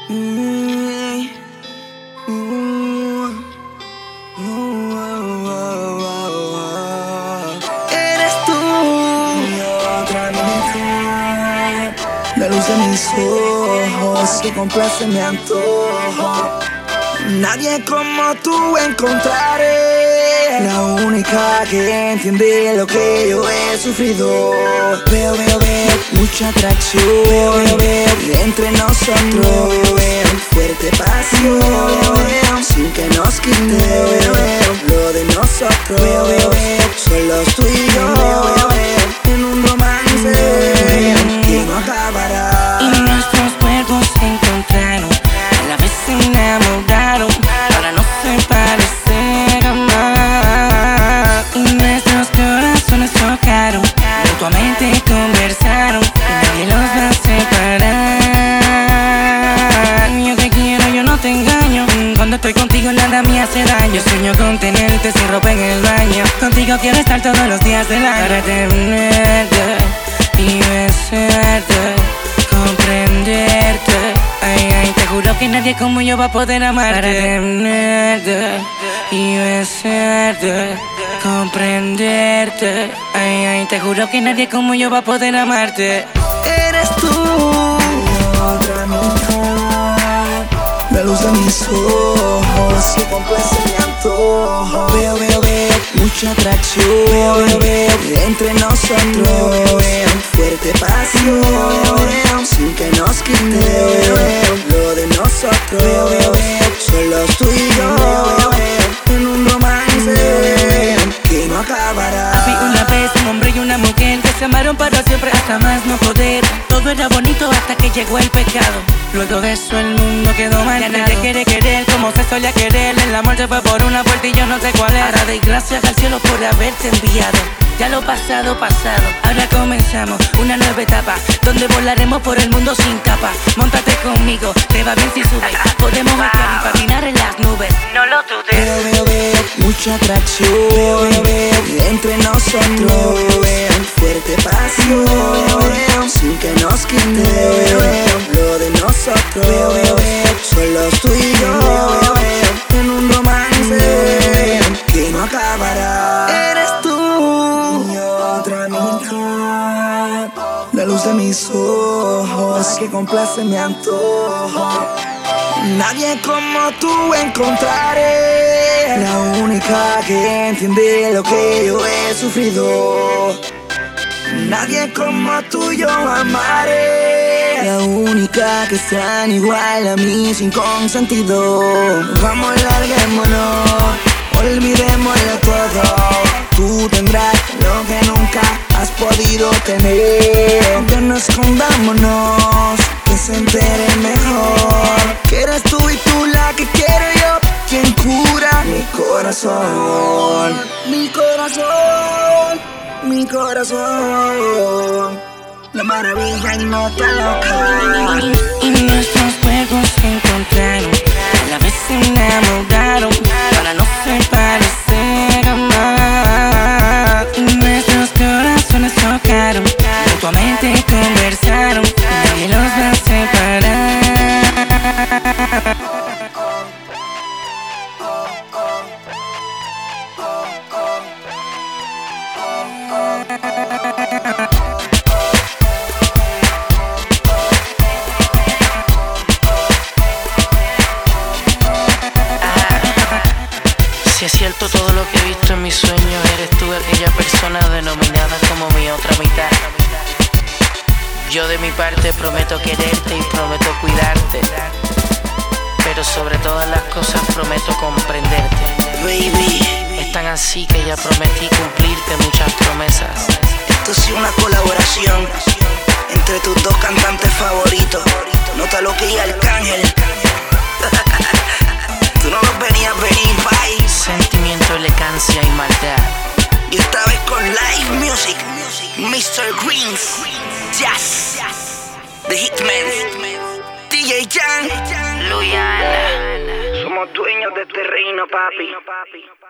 Mm, Eres tú, mi otra mujer, la luz de mis ojos que complace mi antojo. Nadie como tú encontraré, la única que entiende lo que yo he sufrido. Veo mucha atracción entre nosotros, fuerte pasión sin que nos quite lo de nosotros. Solo tú y yo en un romance que no acabará. Y nuestros cuerpos se encontraron, a la vez se enamoraron, para no separarse jamás. Y nuestros corazones chocaron, mutuamente conversaron, y nadie los va a separar. Yo te quiero, yo no te engaño, cuando estoy contigo nada me hace daño. Sueño con tenerte sin ropa en el baño, contigo quiero estar todos los días del año. Para tenerte y besarte, comprenderte, ay, te juro que nadie como yo va a poder amarte. Para tenerte y besarte, comprenderte, ay, te juro que nadie como yo va a poder amarte. Eres tú, otra mujer, la luz de mis ojos que complace mi antojo. Veo mucha atracción entre nosotros, fuerte pasión sin que nos quite lo de nosotros. Solo tú y yo en un romance que no acabará. Había una vez un hombre y una mujer que se amaron para siempre hasta más no poder. Todo era bonito hasta que llegó el pecado. Luego de eso el mundo quedó mal. Ya nadie quiere querer como se solía querer. El amor se fue por una puerta y yo no sé cuál es. Ahora doy gracias al cielo por haberte enviado. Ya lo pasado, pasado. Ahora comenzamos una nueva etapa donde volaremos por el mundo sin capa. Móntate conmigo, te va bien si subes. Podemos estar y patinar en las nubes. No lo dudes. Veo mucha atracción entre nosotros, fuerte pasión sin que nos quite lo de nosotros. Solo tú y yo en un romance que no acabará. Eres tú, mi otra mujer, la luz de mis ojos que complace mi antojo. Nadie como tú encontraré, la única que entiende lo que yo he sufrido. Nadie como tú yo amaré, la única que es tan igual a mí sin consentido. Vamos, larguémonos, olvidémoslo todo. Tú tendrás lo que nunca has podido tener. Que no escondámonos, que se entere mejor. Que eres tú y tú la que quiero yo, quien cura mi corazón. Mi corazón, mi corazón, la maravilla y nota loca. Y nuestros cuerpos se encontraron, a la vez se enamoraron, para no separarse jamás. Y nuestros corazones chocaron, mutuamente conversaron, y nadie los va a separar. Si es cierto todo lo que he visto en mis sueños, eres tú aquella persona denominada como mi otra mitad. Yo de mi parte prometo quererte y prometo cuidarte, pero sobre todas las cosas prometo comprenderte. Baby, Es tan así que ya prometí cumplirte muchas promesas. esto es una colaboración entre tus dos cantantes favoritos, Nota Loca y Arcángel. Tú no los venías venir, bye. Sentimiento, elegancia y maldad. Y esta vez con live music, Mr. Greens, Jazz, The Hitman, DJ Jan, Luyana. somos dueños de este reino, papi.